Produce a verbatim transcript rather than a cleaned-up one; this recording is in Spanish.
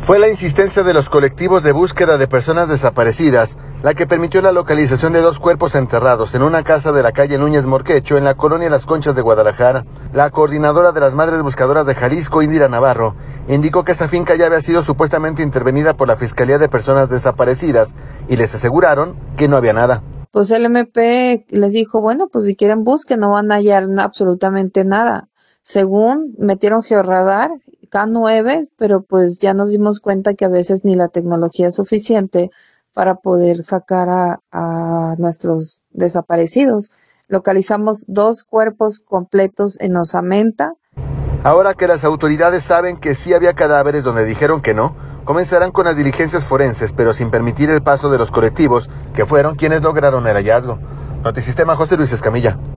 Fue la insistencia de los colectivos de búsqueda de personas desaparecidas la que permitió la localización de dos cuerpos enterrados en una casa de la calle Núñez Morquecho, en la colonia Las Conchas de Guadalajara. La coordinadora de las Madres Buscadoras de Jalisco, Indira Navarro, indicó que esa finca ya había sido supuestamente intervenida por la Fiscalía de Personas Desaparecidas y les aseguraron que no había nada. Pues el M P les dijo, bueno, pues si quieren busquen, no van a hallar absolutamente nada. Según metieron georradar, K nueve, pero pues ya nos dimos cuenta que a veces ni la tecnología es suficiente para poder sacar a, a nuestros desaparecidos. Localizamos dos cuerpos completos en osamenta. Ahora que las autoridades saben que sí había cadáveres donde dijeron que no, comenzarán con las diligencias forenses, pero sin permitir el paso de los colectivos, que fueron quienes lograron el hallazgo. Notisistema, José Luis Escamilla.